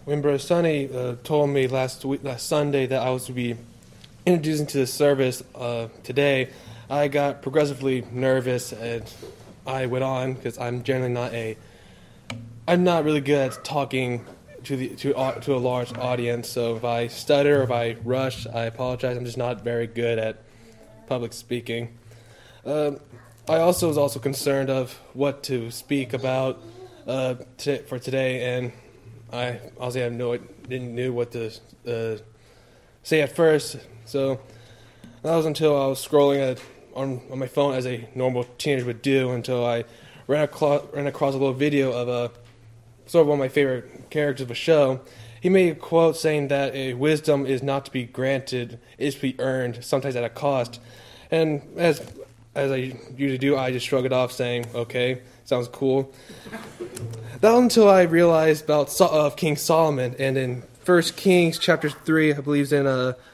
when Brother Sonny told me last Sunday that I was to be introducing to the service today, I got progressively nervous, and I went on because I'm generally I'm not really good at talking to a large audience. So if I stutter or if I rush, I apologize. I'm just not very good at public speaking. I was also concerned of what to speak about for today, and I honestly didn't know what to say at first. So that was until I was scrolling on my phone as a normal teenager would do, until I ran across a little video of sort of one of my favorite characters of a show. He made a quote saying that a wisdom is not to be granted, it is to be earned, sometimes at a cost. And as I usually do, I just shrug it off, saying, "Okay, sounds cool." That was until I realized about King Solomon, and in 1 Kings chapter 3, I believe it's in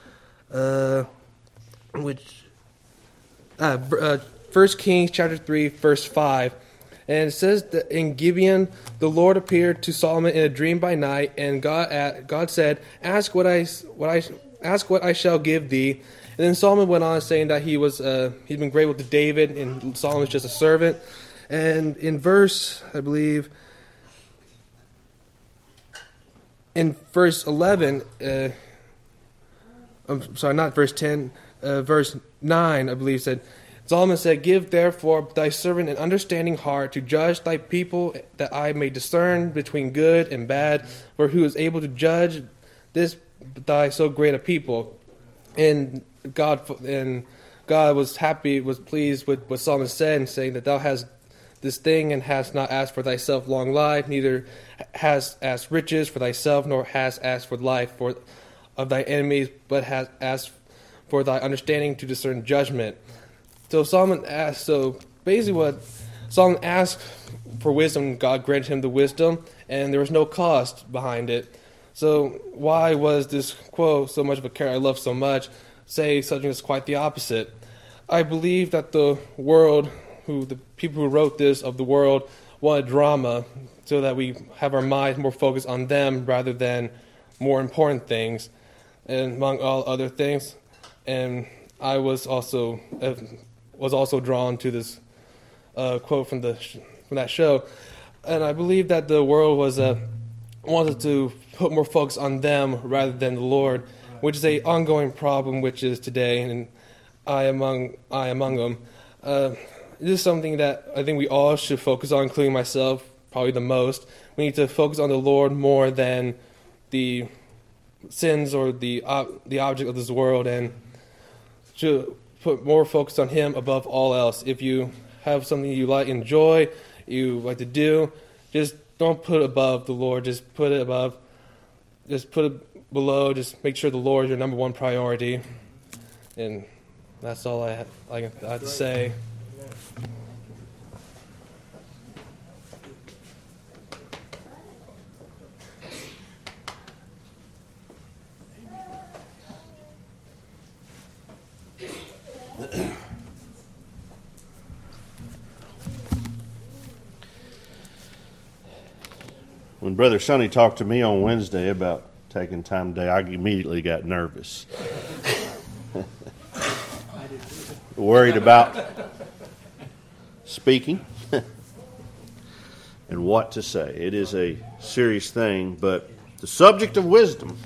1 Kings chapter 3, verse 5, and it says that in Gibeon, the Lord appeared to Solomon in a dream by night, and God said, "Ask what I shall give thee." And then Solomon went on saying that he'd been grateful to David, and Solomon's just a servant. And in verse 11, I'm sorry, not verse 10, verse 9, I believe, said, Solomon said, "Give therefore thy servant an understanding heart to judge thy people, that I may discern between good and bad, for who is able to judge this thy so great a people?" And God was pleased with what Solomon said, and saying that thou hast this thing, and hast not asked for thyself long life, neither hast asked riches for thyself, nor hast asked for life of thy enemies, but hast asked for thy understanding to discern judgment. So basically what Solomon asked for wisdom, God granted him the wisdom, and there was no cost behind it. So why was this quote so much of a character I love so much say something that's quite the opposite? I believe that the people who wrote this of the world wanted drama, so that we have our minds more focused on them rather than more important things, and among all other things. And I was also drawn to this quote from that show, and I believe that the world wanted to put more focus on them rather than the Lord, which is an ongoing problem, which is today, and I among them. This is something that I think we all should focus on, including myself, probably the most. We need to focus on the Lord more than the sins or the object of this world, and should put more focus on Him above all else. If you have something you enjoy, you like to do, just don't put it above the Lord. Just put it above. Just put it below. Just make sure the Lord is your number one priority. And that's all I have to say. When Brother Sonny talked to me on Wednesday about taking time today, I immediately got nervous. Worried about speaking and what to say. It is a serious thing, but the subject of wisdom,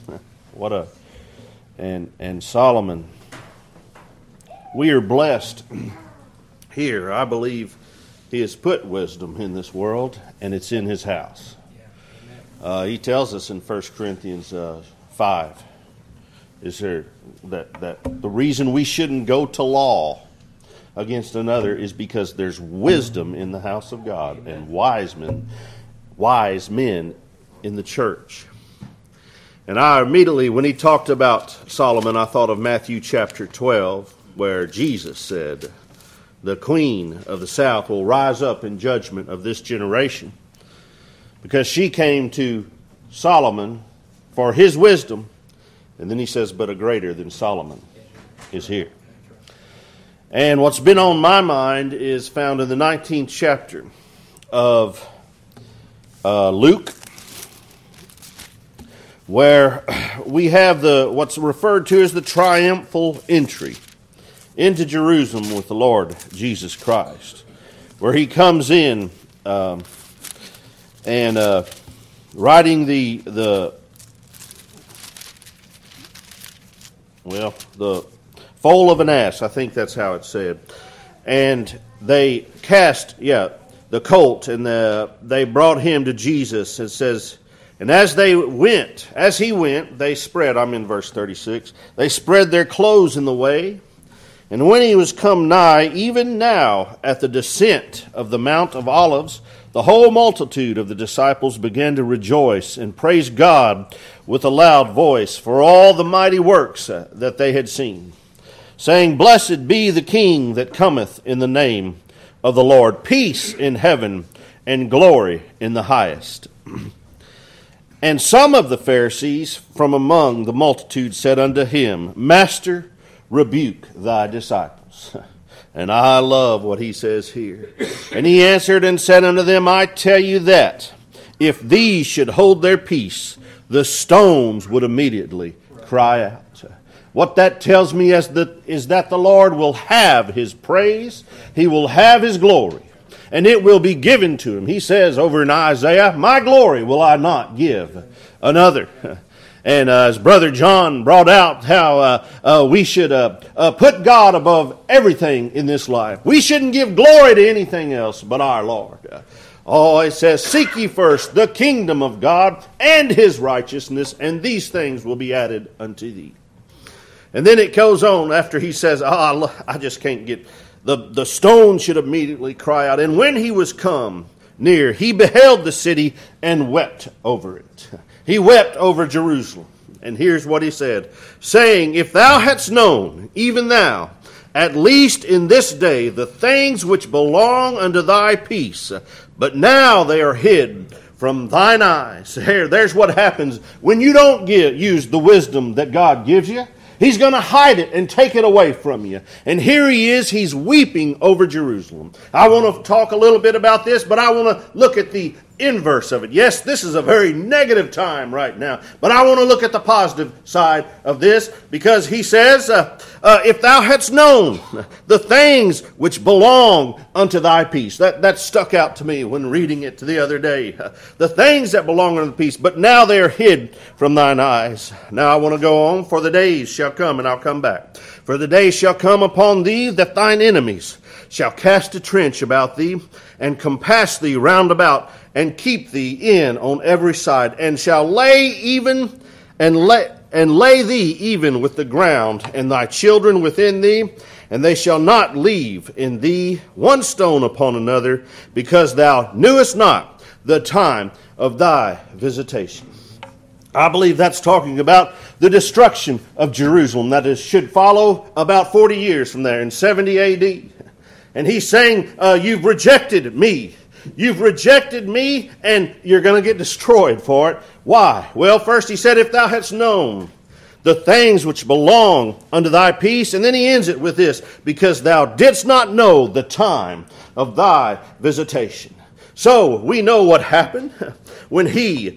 and Solomon, we are blessed here. I believe he has put wisdom in this world, and it's in his house. He tells us in 1 Corinthians 5 is there that the reason we shouldn't go to law against another is because there's wisdom in the house of God and wise men in the church. And I immediately, when he talked about Solomon, I thought of Matthew chapter 12, where Jesus said, "The queen of the south will rise up in judgment of this generation, because she came to Solomon for his wisdom." And then he says, "But a greater than Solomon is here." And what's been on my mind is found in the 19th chapter of Luke. where we have what's referred to as the triumphal entry into Jerusalem with the Lord Jesus Christ, where he comes in and riding the foal of an ass. I think that's how it's said. And they cast, the colt, and they brought him to Jesus. It says, and as he went, they spread, I'm in verse 36, they spread their clothes in the way. And when he was come nigh, even now at the descent of the Mount of Olives, the whole multitude of the disciples began to rejoice and praise God with a loud voice for all the mighty works that they had seen, saying, Blessed be the King that cometh in the name of the Lord, peace in heaven and glory in the highest. And some of the Pharisees from among the multitude said unto him, Master, rebuke thy disciples. And I love what he says here. And he answered and said unto them, I tell you that if these should hold their peace, the stones would immediately cry out. What that tells me is that the Lord will have his praise, he will have his glory, and it will be given to him. He says over in Isaiah, my glory will I not give another. And as Brother John brought out how we should put God above everything in this life. We shouldn't give glory to anything else but our Lord. It says, Seek ye first the kingdom of God and his righteousness, and these things will be added unto thee. And then it goes on after he says, I just can't get, the stone should immediately cry out. And when he was come near, he beheld the city and wept over it. He wept over Jerusalem. And here's what he said, saying, If thou hadst known, even thou, at least in this day, the things which belong unto thy peace, but now they are hid from thine eyes. There's what happens when you don't use the wisdom that God gives you. He's going to hide it and take it away from you. And here he is, he's weeping over Jerusalem. I want to talk a little bit about this, but I want to look at the inverse of it. Yes, this is a very negative time right now, but I want to look at the positive side of this, because he says, if thou hadst known the things which belong unto thy peace. That stuck out to me when reading it the other day. The things that belong unto the peace, but now they are hid from thine eyes. Now I want to go on. For the days shall come, and I'll come back. For the days shall come upon thee that thine enemies shall cast a trench about thee, and compass thee round about, and keep thee in on every side, and shall lay thee even with the ground, and thy children within thee, and they shall not leave in thee one stone upon another, because thou knewest not the time of thy visitation. I believe that's talking about the destruction of Jerusalem that should follow about 40 years from there in 70 A.D. And he's saying, you've rejected me. You've rejected me, and you're going to get destroyed for it. Why? Well, first he said, if thou hadst known the things which belong unto thy peace. And then he ends it with this, because thou didst not know the time of thy visitation. So we know what happened when he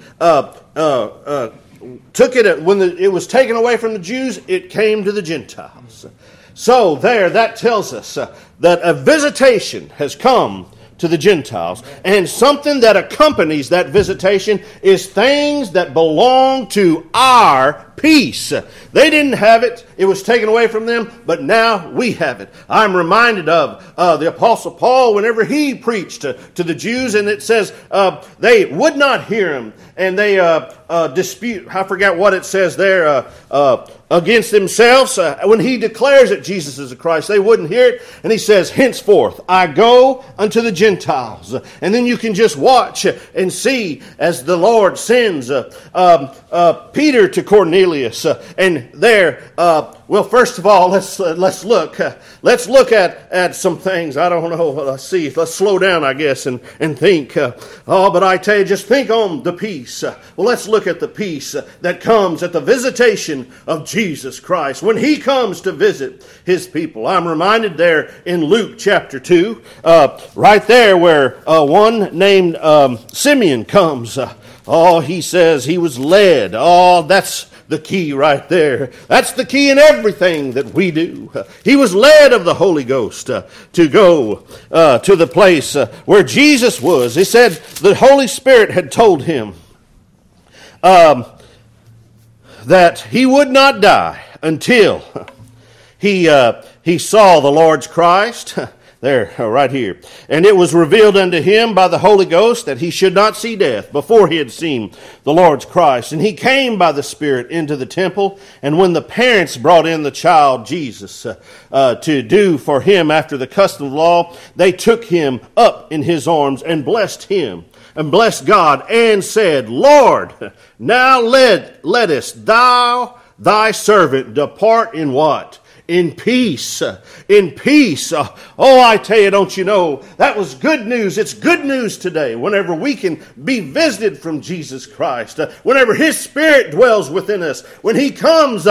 took it, when it was taken away from the Jews, it came to the Gentiles. So that tells us that a visitation has come to the Gentiles. And something that accompanies that visitation is things that belong to our peace. They didn't have it. It was taken away from them, but now we have it. I'm reminded of the Apostle Paul whenever he preached to the Jews, and it says they would not hear him, and they dispute, I forget what it says there, against themselves. When he declares that Jesus is the Christ, they wouldn't hear it. And he says, henceforth, I go unto the Gentiles. And then you can just watch and see as the Lord sends Peter to Cornelius. And there, well, first of all, let's look. Let's look at some things. I don't know. Let's see. Let's slow down, I guess, and think. But I tell you, just think on the peace. Well, let's look at the peace that comes at the visitation of Jesus Christ. When he comes to visit his people. I'm reminded there in Luke chapter 2, right there where one named Simeon comes Oh, he says he was led. Oh, that's the key right there. That's the key in everything that we do. He was led of the Holy Ghost to go to the place where Jesus was. He said the Holy Spirit had told him that he would not die until he saw the Lord's Christ. There, right here. And it was revealed unto him by the Holy Ghost that he should not see death before he had seen the Lord's Christ. And he came by the Spirit into the temple. And when the parents brought in the child Jesus to do for him after the custom of the law, they took him up in his arms and blessed him. And blessed God and said, Lord, now lettest thou thy servant depart in what? In peace. In peace. Oh, I tell you, don't you know, that was good news. It's good news today whenever we can be visited from Jesus Christ. Whenever His Spirit dwells within us. When He comes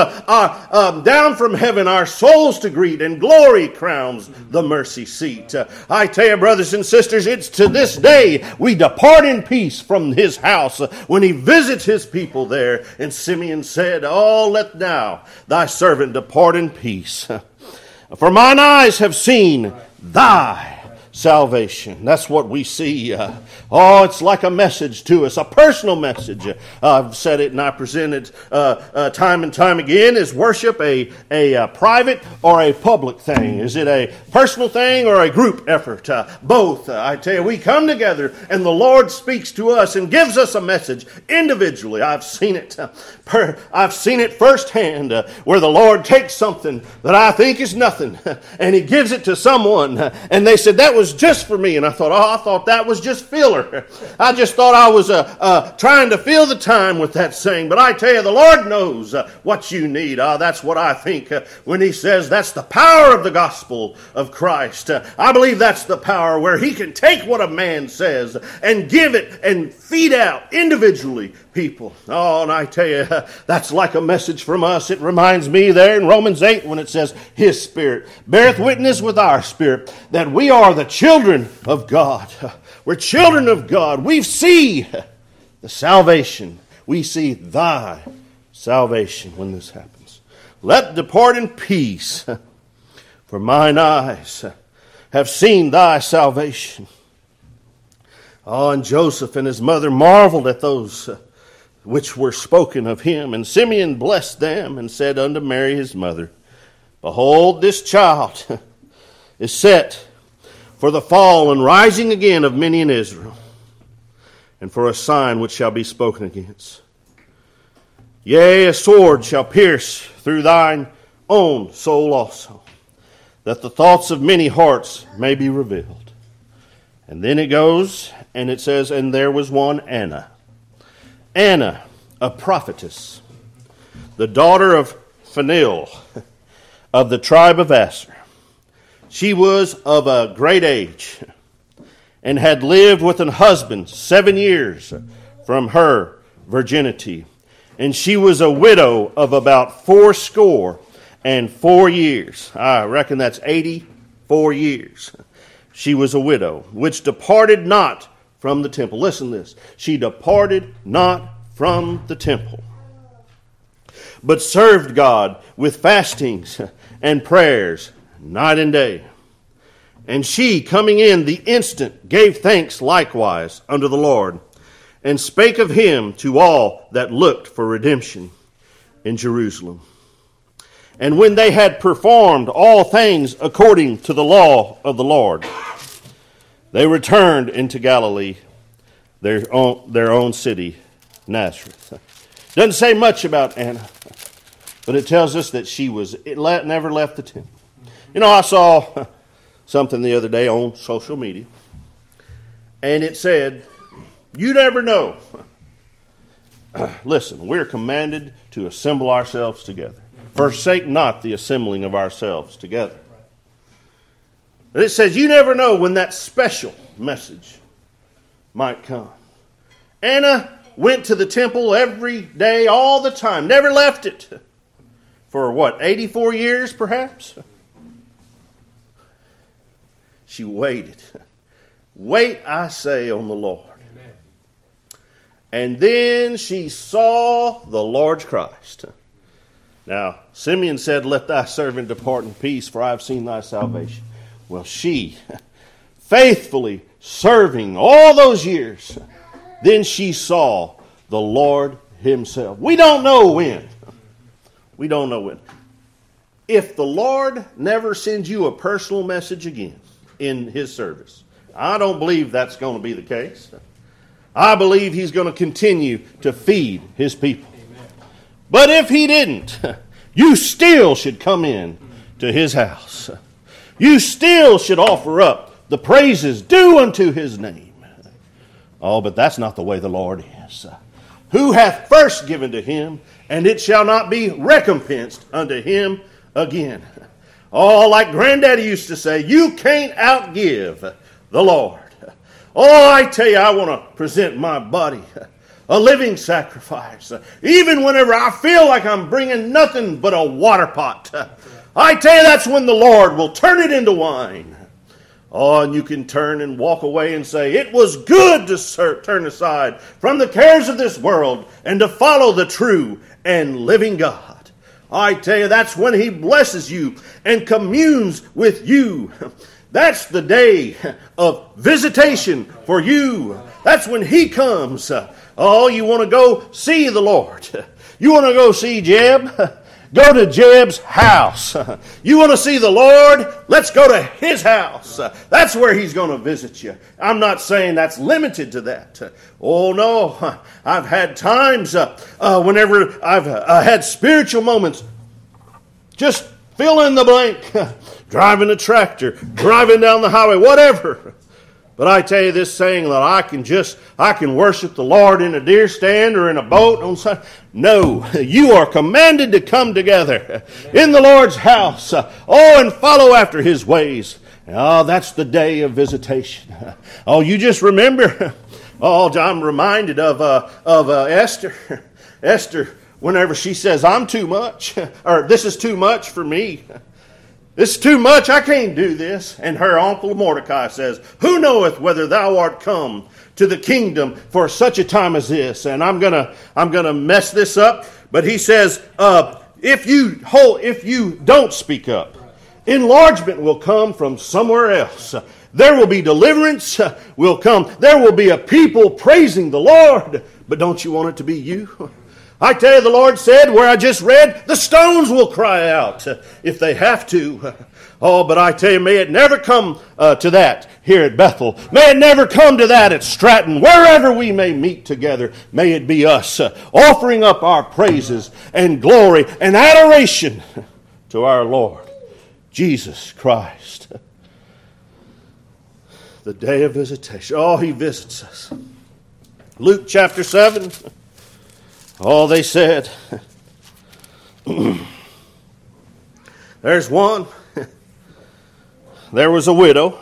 down from heaven, our souls to greet, and glory crowns the mercy seat. I tell you, brothers and sisters, it's to this day we depart in peace from His house when He visits His people there. And Simeon said, Oh, let now thy servant depart in peace. For mine eyes have seen thy salvation. That's what we see. It's like a message to us, a personal message. I've said it and I present it time and time again. Is worship a private or a public thing? Is it a personal thing or a group effort? Both. I tell you, we come together and the Lord speaks to us and gives us a message individually. I've seen it. I've seen it firsthand where the Lord takes something that I think is nothing and He gives it to someone and they said, that was just for me. And I thought that was just filler. I just thought I was trying to fill the time with that saying. But I tell you, the Lord knows what you need. That's what I think when He says that's the power of the gospel of Christ. I believe that's the power where He can take what a man says and give it and feed out individually people. Oh, and I tell you, that's like a message from us. It reminds me there in Romans 8 when it says, His Spirit beareth witness with our spirit that we are the children of God. We're children of God. We see the salvation. We see thy salvation when this happens. Let depart in peace, for mine eyes have seen thy salvation. Oh, and Joseph and his mother marveled at those which were spoken of him. And Simeon blessed them and said unto Mary his mother, Behold, this child is set for the fall and rising again of many in Israel, and for a sign which shall be spoken against. Yea, a sword shall pierce through thine own soul also, that the thoughts of many hearts may be revealed. And then it goes, and it says, And there was one Anna, a prophetess, the daughter of Phanuel, of the tribe of Asher. She was of a great age, and had lived with an husband 7 years from her virginity. And she was a widow of about 84 years. I reckon that's 84 years. She was a widow, which departed not from the temple. Listen to this. She departed not from the temple, but served God with fastings and prayers night and day. And she, coming in the instant, gave thanks likewise unto the Lord, and spake of him to all that looked for redemption in Jerusalem. And when they had performed all things according to the law of the Lord, they returned into Galilee, their own city, Nazareth. Doesn't say much about Anna, but it tells us that she never left the temple. You know, I saw something the other day on social media, and it said, you never know. Listen, we're commanded to assemble ourselves together. Forsake not the assembling of ourselves together. But it says, you never know when that special message might come. Anna went to the temple every day, all the time, never left it. For 84 years perhaps? She waited. Wait, I say, on the Lord. Amen. And then she saw the Lord's Christ. Now, Simeon said, let thy servant depart in peace, for I have seen thy salvation. Well, she, faithfully serving all those years, then she saw the Lord himself. We don't know when. We don't know when. If the Lord never sends you a personal message again in his service, I don't believe that's going to be the case. I believe he's going to continue to feed his people. Amen. But if he didn't, you still should come in to his house. You still should offer up the praises due unto his name. Oh, but that's not the way the Lord is. Who hath first given to him, and it shall not be recompensed unto him again. Oh, like Granddaddy used to say, you can't outgive the Lord. Oh, I tell you, I want to present my body a living sacrifice. Even whenever I feel like I'm bringing nothing but a water pot. I tell you, that's when the Lord will turn it into wine. Oh, and you can turn and walk away and say, it was good to turn aside from the cares of this world and to follow the true and living God. I tell you, that's when he blesses you and communes with you. That's the day of visitation for you. That's when he comes. Oh, you want to go see the Lord. You want to go see Jeb? Go to Jeb's house. You want to see the Lord? Let's go to his house. That's where he's going to visit you. I'm not saying that's limited to that. Oh, no. I've had times whenever I've had spiritual moments. Just fill in the blank. Driving a tractor, driving down the highway, whatever. But I tell you this saying that I can worship the Lord in a deer stand or in a boat on Sunday. No, you are commanded to come together in the Lord's house. Oh, and follow after his ways. Oh, that's the day of visitation. Oh, you just remember. Oh, I'm reminded of Esther. Esther, whenever she says, I'm too much, or this is too much for me. It's too much, I can't do this. And her uncle Mordecai says, who knoweth whether thou art come to the kingdom for such a time as this? And I'm gonna mess this up. But he says, if you don't speak up, enlargement will come from somewhere else. There will be deliverance will come. There will be a people praising the Lord. But don't you want it to be you? I tell you, the Lord said, where I just read, the stones will cry out if they have to. Oh, but I tell you, may it never come to that here at Bethel. May it never come to that at Stratton. Wherever we may meet together, may it be us offering up our praises and glory and adoration to our Lord Jesus Christ. The day of visitation. Oh, he visits us. Luke chapter 7. Oh, they said, there's one. There was a widow.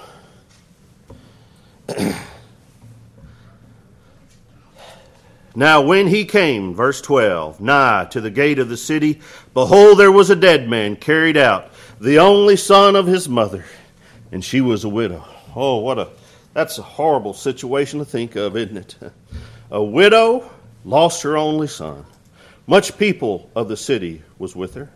Now when he came, verse 12, nigh to the gate of the city, behold, there was a dead man carried out, the only son of his mother, and she was a widow. Oh, that's a horrible situation to think of, isn't it? A widow lost her only son. Much people of the city was with her.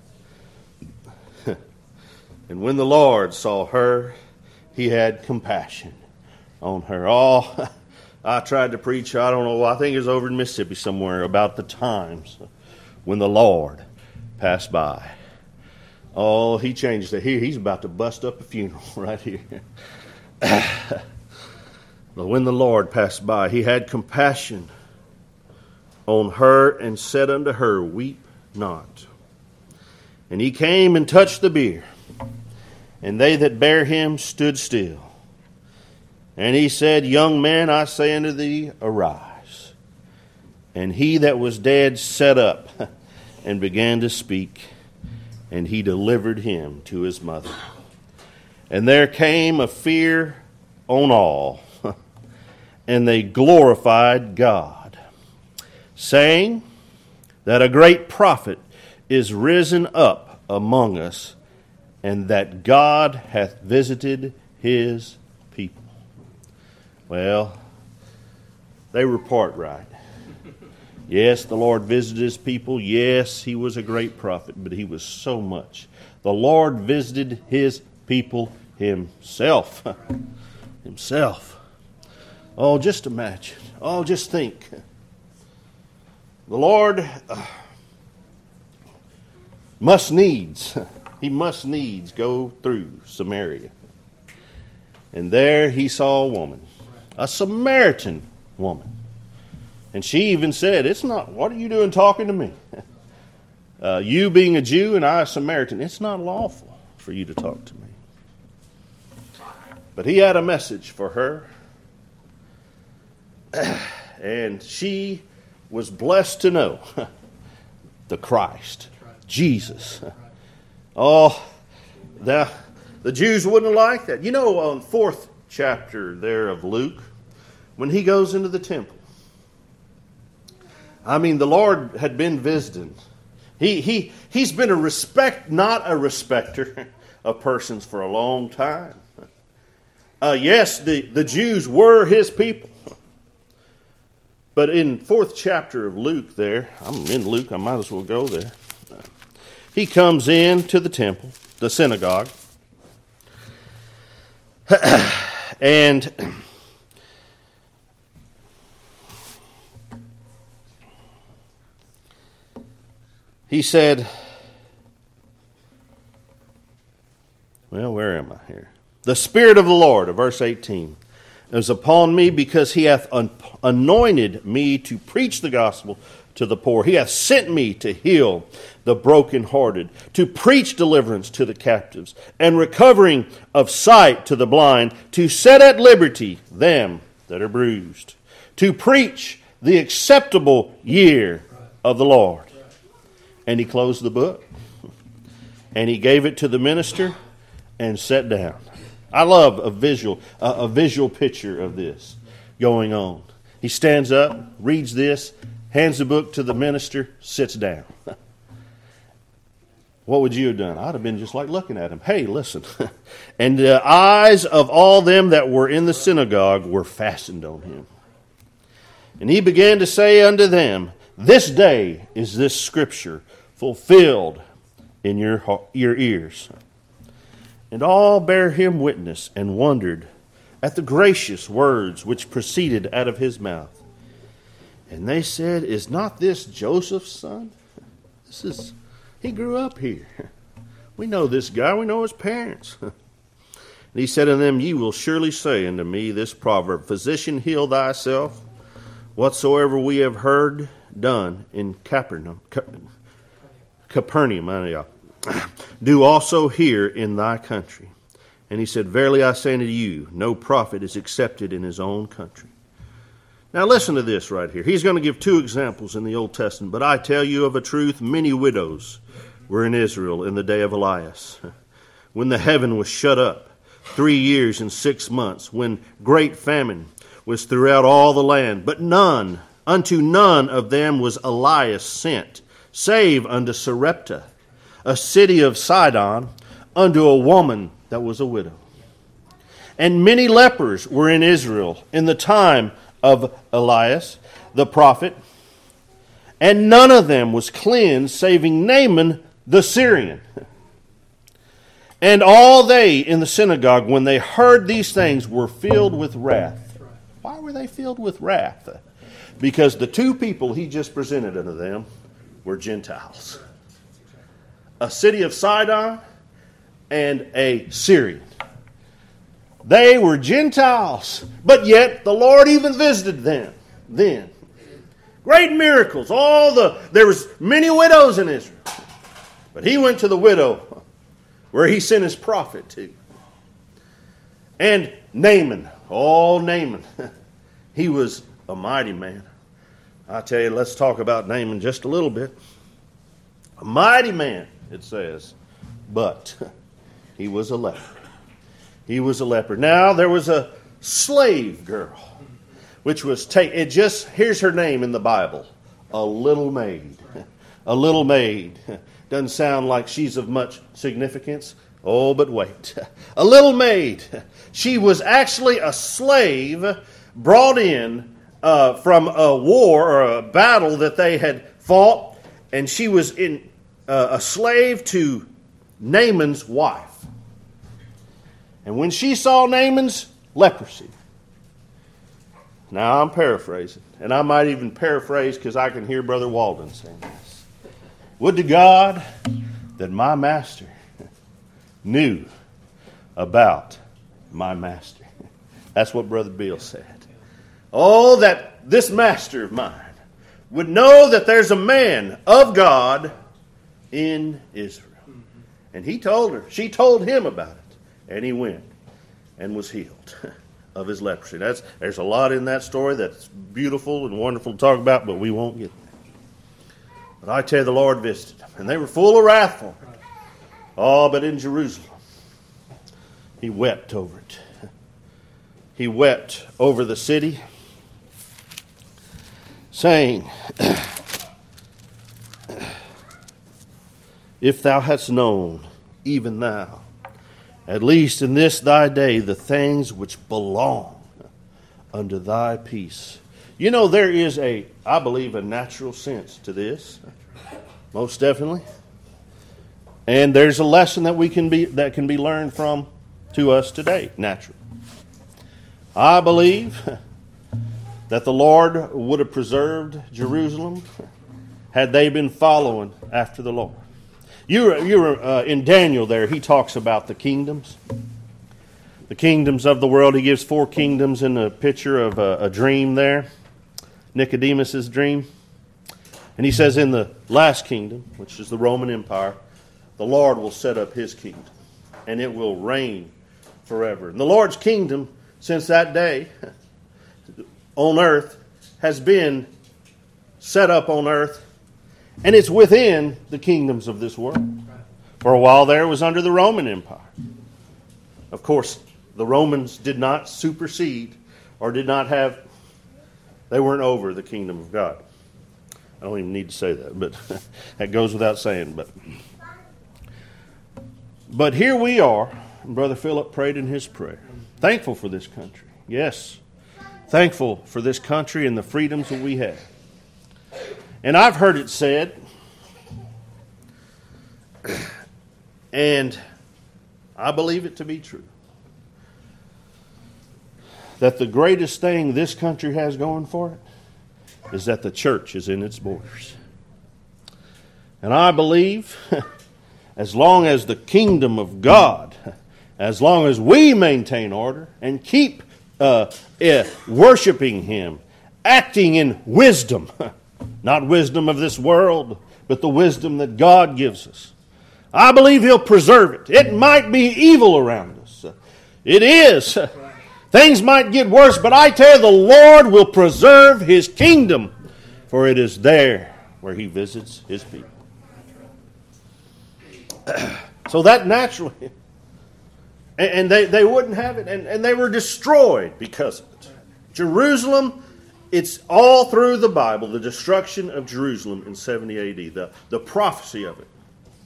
And when the Lord saw her, he had compassion on her. Oh, I tried to preach, I don't know, I think it was over in Mississippi somewhere, about the times when the Lord passed by. Oh, he changed it. He's about to bust up a funeral right here. But when the Lord passed by, he had compassion on her and said unto her, weep not. And he came and touched the bier, and they that bare him stood still. And he said, young man, I say unto thee, arise. And he that was dead sat up and began to speak, and he delivered him to his mother. And there came a fear on all, and they glorified God, saying that a great prophet is risen up among us, and that God hath visited his people. Well, they report right. Yes, the Lord visited his people. Yes, he was a great prophet, but he was so much. The Lord visited his people himself. Himself. Oh, just imagine. Oh, just think. The Lord must needs go through Samaria. And there he saw a woman, a Samaritan woman. And she even said, "It's not, what are you doing talking to me? You being a Jew and I a Samaritan, it's not lawful for you to talk to me." But he had a message for her. And she was blessed to know the Christ, Jesus. Oh, the Jews wouldn't like that. You know, on 4th chapter there of Luke, when he goes into the temple, I mean, the Lord had been visiting. He's been not a respecter of persons for a long time. Yes, the Jews were his people. But in 4th chapter of Luke there, I'm in Luke, I might as well go there. He comes in to the temple, the synagogue, and he said, well, where am I here? The Spirit of the Lord, verse 18, is upon me because he hath anointed me to preach the gospel to the poor. He hath sent me to heal the brokenhearted, to preach deliverance to the captives, and recovering of sight to the blind, to set at liberty them that are bruised, to preach the acceptable year of the Lord. And he closed the book, and he gave it to the minister, and sat down. I love a visual picture of this going on. He stands up, reads this, hands the book to the minister, sits down. What would you have done? I'd have been just like looking at him. Hey, listen. And the eyes of all them that were in the synagogue were fastened on him. And he began to say unto them, "This day is this scripture fulfilled in your ears." And all bare him witness and wondered at the gracious words which proceeded out of his mouth. And they said, "Is not this Joseph's son? He grew up here. We know this guy. We know his parents." And he said unto them, "Ye will surely say unto me this proverb, Physician, heal thyself. Whatsoever we have heard done in Capernaum, do also here in thy country." And he said, "Verily I say unto you, no prophet is accepted in his own country." Now listen to this right here. He's going to give 2 examples in the Old Testament. "But I tell you of a truth, many widows were in Israel in the day of Elias, when the heaven was shut up 3 years and 6 months, when great famine was throughout all the land. But unto none of them was Elias sent, save unto Sarepta, a city of Sidon, unto a woman that was a widow. And many lepers were in Israel in the time of Elias the prophet, and none of them was cleansed, saving Naaman the Syrian. And all they in the synagogue, when they heard these things, were filled with wrath." Why were they filled with wrath? Because the 2 people he just presented unto them were Gentiles. A city of Sidon and a Syrian. They were Gentiles, but yet the Lord even visited them then. Great miracles. There was many widows in Israel. But he went to the widow where he sent his prophet to. And Naaman. He was a mighty man. I tell you, let's talk about Naaman just a little bit. A mighty man, it says, but he was a leper. He was a leper. Now, there was a slave girl, which was here's her name in the Bible, a little maid. A little maid. Doesn't sound like she's of much significance. Oh, but wait. A little maid. She was actually a slave brought in from a war or a battle that they had fought, and she was a slave to Naaman's wife. And when she saw Naaman's leprosy, now I'm paraphrasing, and I might even paraphrase because I can hear Brother Walden saying this. Would to God that my master knew about my master. That's what Brother Bill said. Oh, that this master of mine would know that there's a man of God in Israel. And he told her, she told him about it. And he went and was healed of his leprosy. There's a lot in that story that's beautiful and wonderful to talk about, but we won't get there. But I tell you, the Lord visited them, and they were full of wrath for it. Oh, but in Jerusalem, he wept over it. He wept over the city, saying, if thou hadst known, even thou, at least in this thy day, the things which belong unto thy peace. You know, there is I believe, a natural sense to this. Most definitely. And there's a lesson that can be learned from to us today, naturally. I believe that the Lord would have preserved Jerusalem had they been following after the Lord. You're in Daniel there, he talks about the kingdoms. The kingdoms of the world. He gives 4 kingdoms in a picture of a dream there. Nicodemus' dream. And he says in the last kingdom, which is the Roman Empire, the Lord will set up his kingdom. And it will reign forever. And the Lord's kingdom, since that day, on earth, has been set up on earth. And it's within the kingdoms of this world. For a while there, it was under the Roman Empire. Of course, the Romans did not supersede or did not have, they weren't over the kingdom of God. I don't even need to say that, but that goes without saying. But here we are, and Brother Philip prayed in his prayer. Thankful for this country. Yes, thankful for this country and the freedoms that we have. And I've heard it said, and I believe it to be true, that the greatest thing this country has going for it is that the church is in its borders. And I believe, as long as the kingdom of God, as long as we maintain order and keep worshiping Him, acting in wisdom, not wisdom of this world, but the wisdom that God gives us, I believe He'll preserve it. It might be evil around us. It is. Things might get worse, but I tell you, the Lord will preserve His kingdom, for it is there where He visits His people. So that naturally, and they wouldn't have it, and they were destroyed because of it. Jerusalem, it's all through the Bible, the destruction of Jerusalem in 70 AD, the prophecy of it.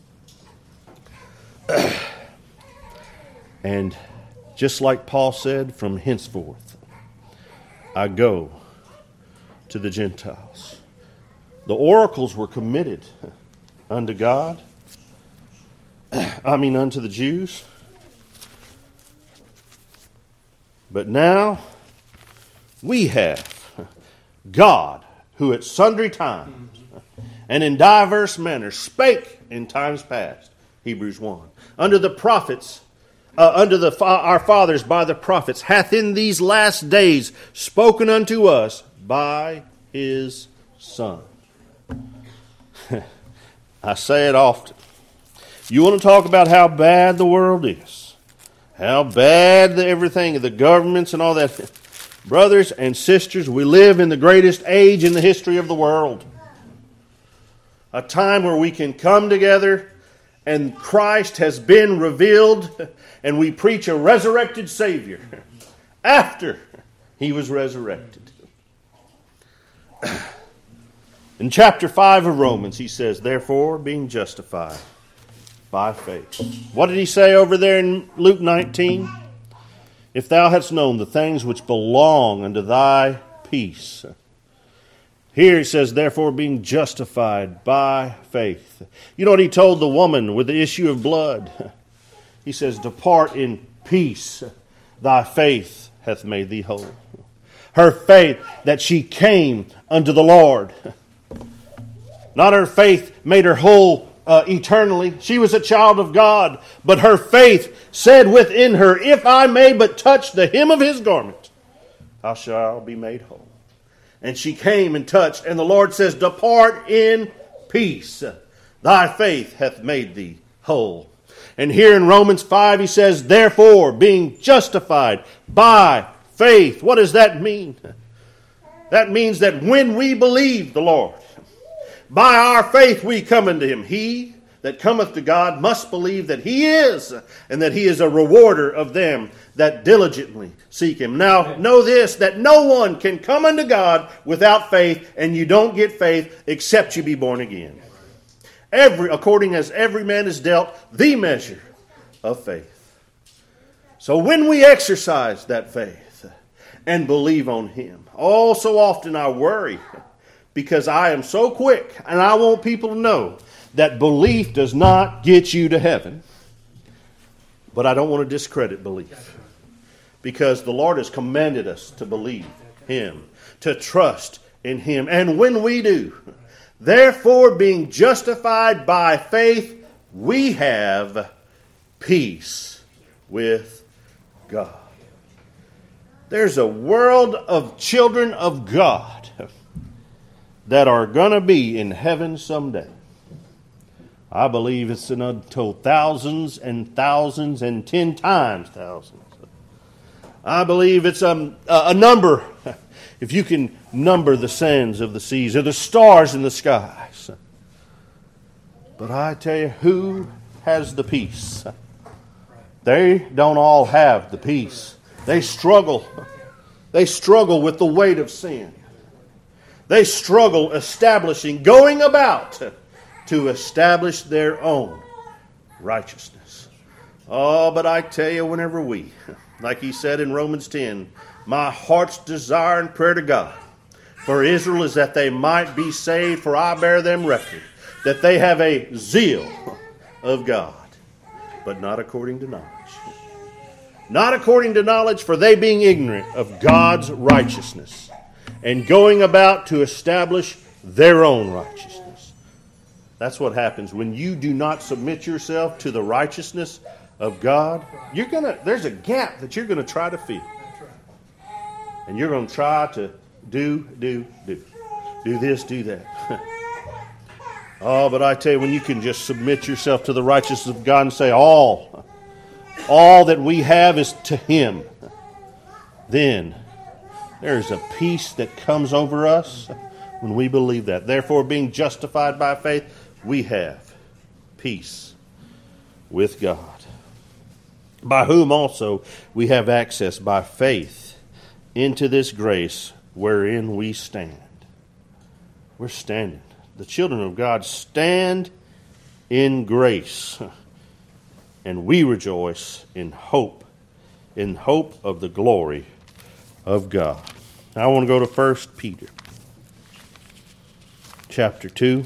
And just like Paul said, from henceforth I go to the Gentiles. The oracles were committed unto God, unto the Jews. But now we have God, who at sundry times and in diverse manners spake in times past, Hebrews 1, under the prophets, our fathers by the prophets, hath in these last days spoken unto us by His Son. I say it often. You want to talk about how bad the world is, how bad everything, the governments and all that. Brothers and sisters, we live in the greatest age in the history of the world. A time where we can come together and Christ has been revealed and we preach a resurrected Savior after He was resurrected. In chapter 5 of Romans, he says, therefore, being justified by faith. What did he say over there in Luke 19? If thou hadst known the things which belong unto thy peace. Here he says, therefore, being justified by faith. You know what he told the woman with the issue of blood? He says, depart in peace. Thy faith hath made thee whole. Her faith that she came unto the Lord. Not her faith made her whole eternally. She was a child of God. But her faith said within her, if I may but touch the hem of his garment, I shall be made whole. And she came and touched. And the Lord says, depart in peace. Thy faith hath made thee whole. And here in Romans 5 he says, therefore, being justified by faith. What does that mean? That means that when we believe the Lord, by our faith we come unto him. He that cometh to God must believe that he is, and that he is a rewarder of them that diligently seek him. Now, know this, that no one can come unto God without faith, and you don't get faith except you be born again. According as every man is dealt the measure of faith. So when we exercise that faith and believe on him, oh, so often I worry because I am so quick, and I want people to know that belief does not get you to heaven. But I don't want to discredit belief, because the Lord has commanded us to believe him, to trust in him. And when we do, therefore, being justified by faith, we have peace with God. There's a world of children of God that are going to be in heaven someday. I believe it's until thousands and thousands and 10 times thousands. I believe it's a number, if you can number the sands of the seas or the stars in the skies. But I tell you, who has the peace? They don't all have the peace. They struggle. They struggle with the weight of sin. They struggle going about to establish their own righteousness. Oh, but I tell you, whenever we, like he said in Romans 10, my heart's desire and prayer to God for Israel is that they might be saved, for I bear them record that they have a zeal of God, but not according to knowledge. Not according to knowledge, for they being ignorant of God's righteousness and going about to establish their own righteousness. That's what happens when you do not submit yourself to the righteousness of God. There's a gap that you're going to try to fill. And you're going to try to do this, do that. Oh, but I tell you, when you can just submit yourself to the righteousness of God and say, all that we have is to him, then there's a peace that comes over us when we believe that. Therefore, being justified by faith, we have peace with God, by whom also we have access by faith into this grace wherein we stand. We're standing. The children of God stand in grace, and we rejoice in hope of the glory of God. Now I want to go to 1 Peter chapter 2.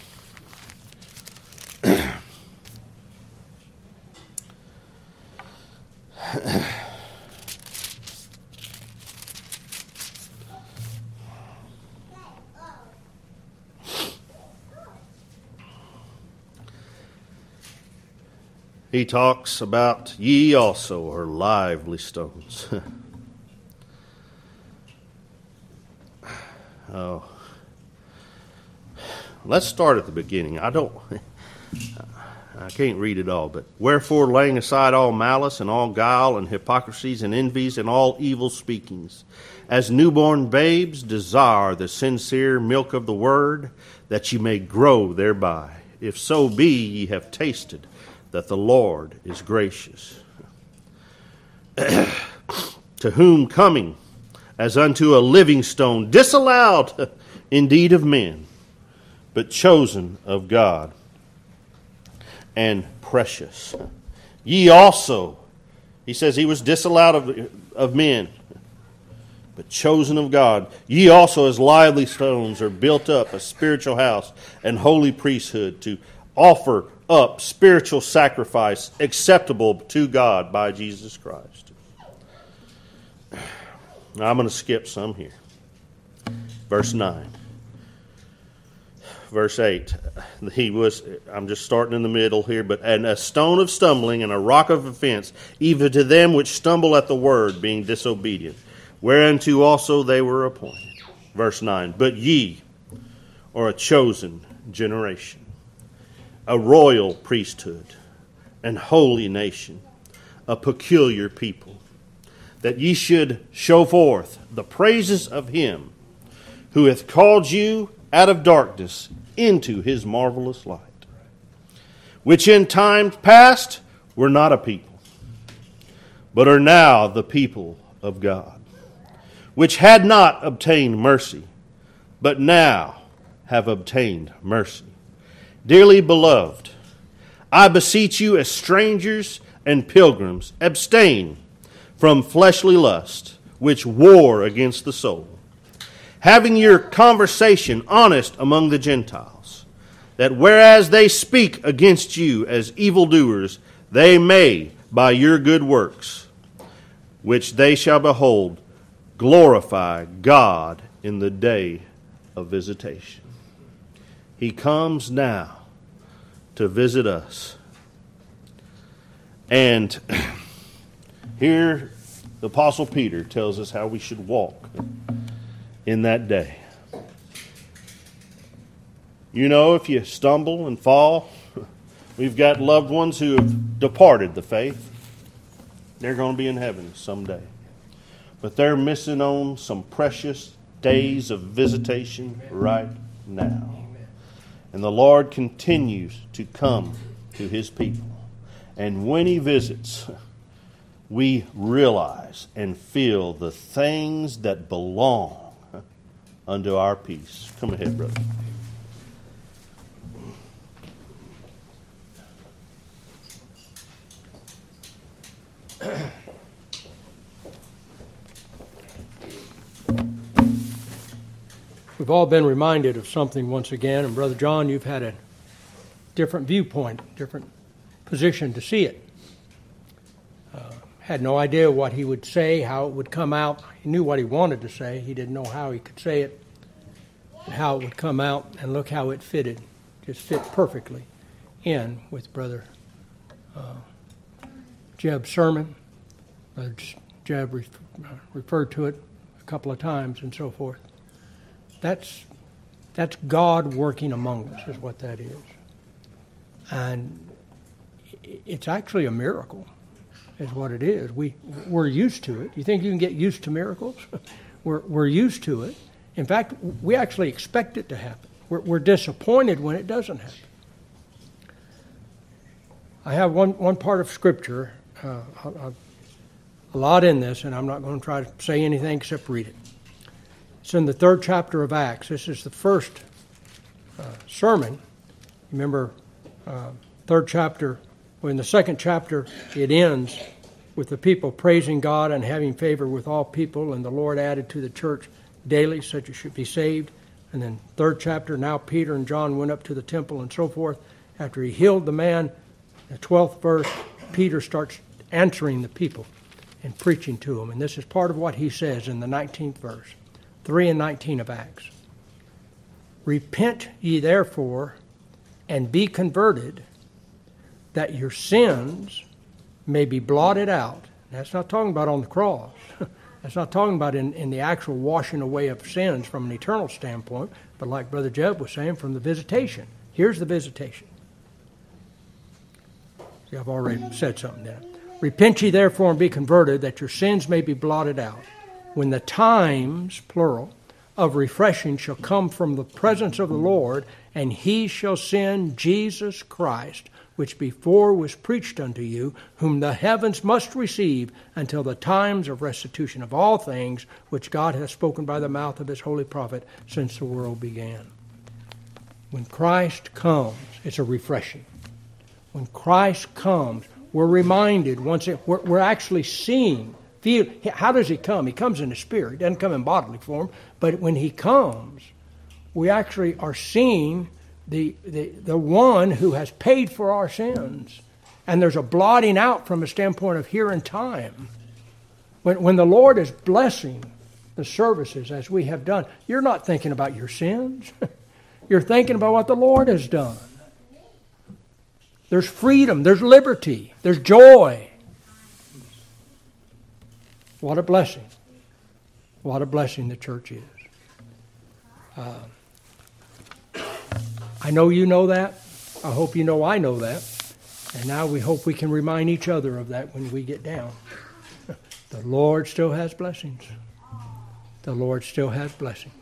He talks about ye also are lively stones. Oh. Let's start at the beginning. I can't read it all, but wherefore laying aside all malice and all guile and hypocrisies and envies and all evil speakings, as newborn babes desire the sincere milk of the word, that ye may grow thereby. If so be ye have tasted that the Lord is gracious. To whom coming as unto a living stone, disallowed indeed of men, but chosen of God, and precious. Ye also, he says he was disallowed of men, but chosen of God. Ye also as lively stones are built up a spiritual house and holy priesthood to offer up spiritual sacrifice acceptable to God by Jesus Christ. Now I'm going to skip some here. Verse 9. Verse 8. I'm just starting in the middle here, but and a stone of stumbling and a rock of offense, even to them which stumble at the word, being disobedient, whereunto also they were appointed. Verse 9. But ye are a chosen generation, a royal priesthood, an holy nation, a peculiar people, that ye should show forth the praises of him who hath called you out of darkness into his marvelous light, which in times past were not a people, but are now the people of God, which had not obtained mercy, but now have obtained mercy. Dearly beloved, I beseech you as strangers and pilgrims, abstain from fleshly lust, which war against the soul, having your conversation honest among the Gentiles, that whereas they speak against you as evildoers, they may, by your good works, which they shall behold, glorify God in the day of visitation. He comes now to visit us. And here the Apostle Peter tells us how we should walk in that day. You know, if you stumble and fall, we've got loved ones who have departed the faith. They're going to be in heaven someday. But they're missing on some precious days of visitation right now. And the Lord continues to come to his people. And when he visits, we realize and feel the things that belong unto our peace. Come ahead, brother. We've all been reminded of something once again, and Brother John, you've had a different viewpoint, different position to see it. Had no idea what he would say, how it would come out. He knew what he wanted to say. He didn't know how he could say it and how it would come out, and look how it fitted. Just fit perfectly in with Brother Jebb's sermon. Brother Jebb referred to it a couple of times and so forth. That's God working among us is what that is. And it's actually a miracle is what it is. We're used to it. You think you can get used to miracles? We're used to it. In fact, we actually expect it to happen. We're disappointed when it doesn't happen. I have one part of Scripture, a lot in this, and I'm not going to try to say anything except read it. It's in the 3rd chapter of Acts. This is the first sermon. Remember, 3rd chapter, well, in the 2nd chapter, it ends with the people praising God and having favor with all people, and the Lord added to the church daily such as should be saved. And then 3rd chapter, now Peter and John went up to the temple and so forth. After he healed the man, the 12th verse, Peter starts answering the people and preaching to them. And this is part of what he says in the 19th verse, 3 and 19 of Acts. Repent ye therefore and be converted, that your sins may be blotted out. That's not talking about on the cross. That's not talking about in the actual washing away of sins from an eternal standpoint, but like Brother Jebb was saying, from the visitation. Here's the visitation. See, I've already said something there. Repent ye therefore and be converted, that your sins may be blotted out, when the times, plural, of refreshing shall come from the presence of the Lord, and he shall send Jesus Christ, which before was preached unto you, whom the heavens must receive until the times of restitution of all things, which God hath spoken by the mouth of his holy prophet since the world began. When Christ comes, it's a refreshing. When Christ comes, we're reminded, we're actually seeing feel. How does he come? He comes in the Spirit. He doesn't come in bodily form. But when he comes, we actually are seeing the one who has paid for our sins. And there's a blotting out from a standpoint of here and time. When the Lord is blessing the services as we have done, you're not thinking about your sins. You're thinking about what the Lord has done. There's freedom, there's liberty, there's joy. What a blessing. What a blessing the church is. I know you know that. I hope you know I know that. And now we hope we can remind each other of that when we get down. The Lord still has blessings. The Lord still has blessings.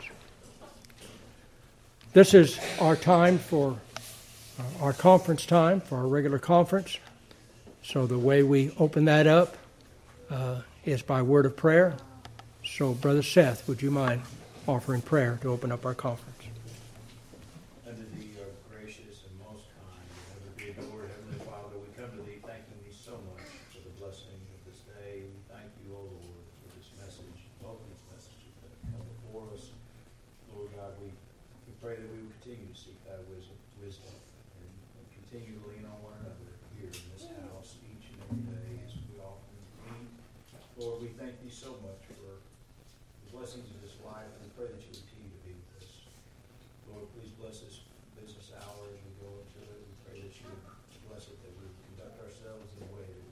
This is our time for our conference time, for our regular conference. So the way we open that up is by word of prayer. So Brother Seth, would you mind offering prayer to open up our conference? Unto thee, O gracious and most kind, and ever be adored, Heavenly Father, we come to thee thanking thee so much for the blessing of this day. We thank you, O Lord, for this message, both these messages that have come before us. Lord God, we pray that we will continue to seek thy wisdom and continue to lean on one another here in this house each and every day as we often meet. Lord, we thank thee so much for the blessings of this life, and we pray that you continue to be with us. Lord, please bless this business hour as we go into it. We pray that you would bless it, that we would conduct ourselves in a way that